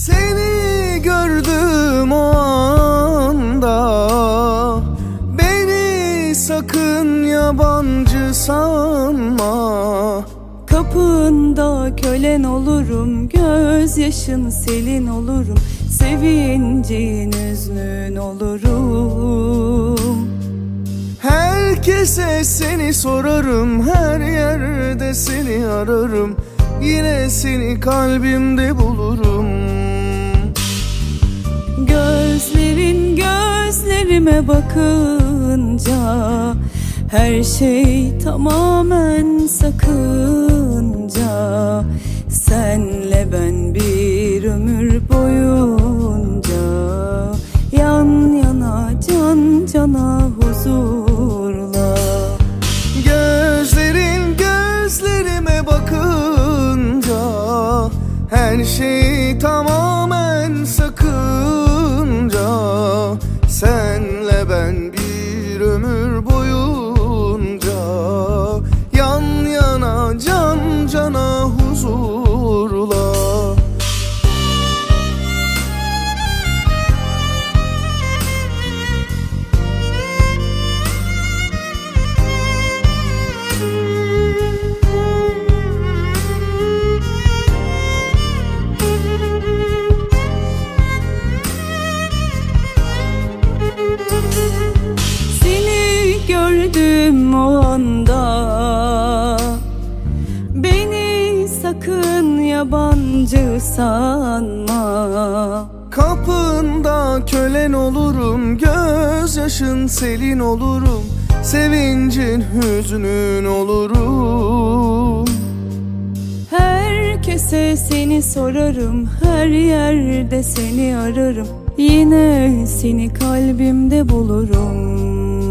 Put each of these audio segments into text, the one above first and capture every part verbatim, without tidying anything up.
Seni gördüm o anda, beni sakın yabancı sanma. Kapında kölen olurum, gözyaşın selin olurum, sevincin hüznün olurum. Herkese seni sorarım, her yerde seni ararım, yine seni kalbimde bulurum. Gözlerin gözlerime bakınca her şey tamamen sakınca, senle ben bir ömür boyunca yan yana can cana huzurla. Gözlerin gözlerime bakınca her şey tamamen sakınca, senle ben bir ömür boyunca yan yana can cana huzurla. Gördüm o anda, beni sakın yabancı sanma. Kapında kölen olurum, gözyaşın selin olurum, sevincin hüznün olurum. Herkese seni sorarım, her yerde seni ararım, yine seni kalbimde bulurum.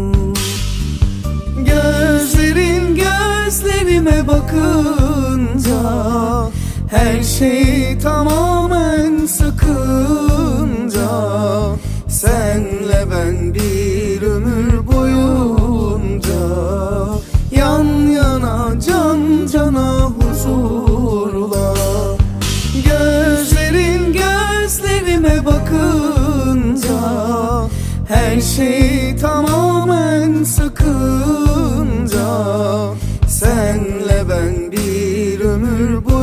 Gözlerin gözlerime bakınca her şey tamamen sakınca, senle ben bir ömür boyunca yan yana can cana huzurla. Gözlerin gözlerime bakınca her şey tamamen sakınca, senle ben bir ömür boyunca